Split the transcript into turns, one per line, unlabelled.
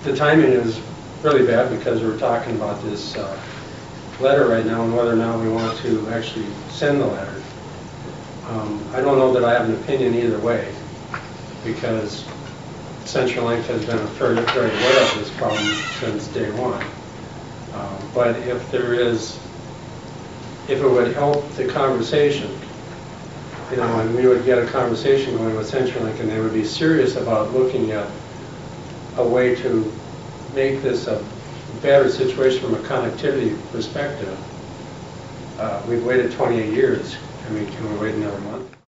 the timing is really bad because we're talking about this letter right now and whether or not we want to actually send the letter. I don't know that I have an opinion either way, because CenturyLink has been very aware of this problem since day one. But if it would help the conversation, and we would get a conversation going with CenturyLink, and they would be serious about looking at a way to make this a better situation from a connectivity perspective. We've waited 28 years. I mean, can we wait another month?